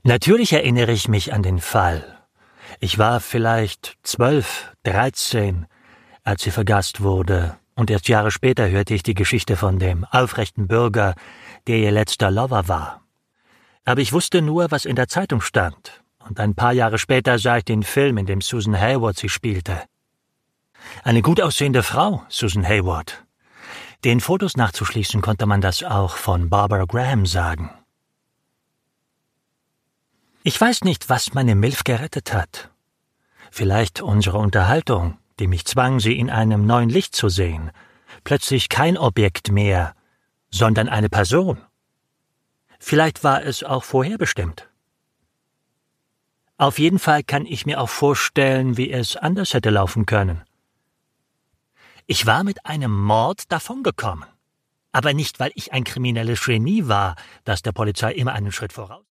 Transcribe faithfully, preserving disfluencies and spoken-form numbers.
Natürlich erinnere ich mich an den Fall. Ich war vielleicht zwölf, dreizehn, als sie vergast wurde, und erst Jahre später hörte ich die Geschichte von dem aufrechten Bürger, der ihr letzter Lover war. Aber ich wusste nur, was in der Zeitung stand, und ein paar Jahre später sah ich den Film, in dem Susan Hayward sie spielte. Eine gut aussehende Frau, Susan Hayward. Den Fotos nachzuschließen konnte man das auch von Barbara Graham sagen. Ich weiß nicht, was meine Milf gerettet hat. Vielleicht unsere Unterhaltung, die mich zwang, sie in einem neuen Licht zu sehen. Plötzlich kein Objekt mehr, sondern eine Person. Vielleicht war es auch vorherbestimmt. Auf jeden Fall kann ich mir auch vorstellen, wie es anders hätte laufen können. Ich war mit einem Mord davongekommen. Aber nicht, weil ich ein kriminelles Genie war, das der Polizei immer einen Schritt voraus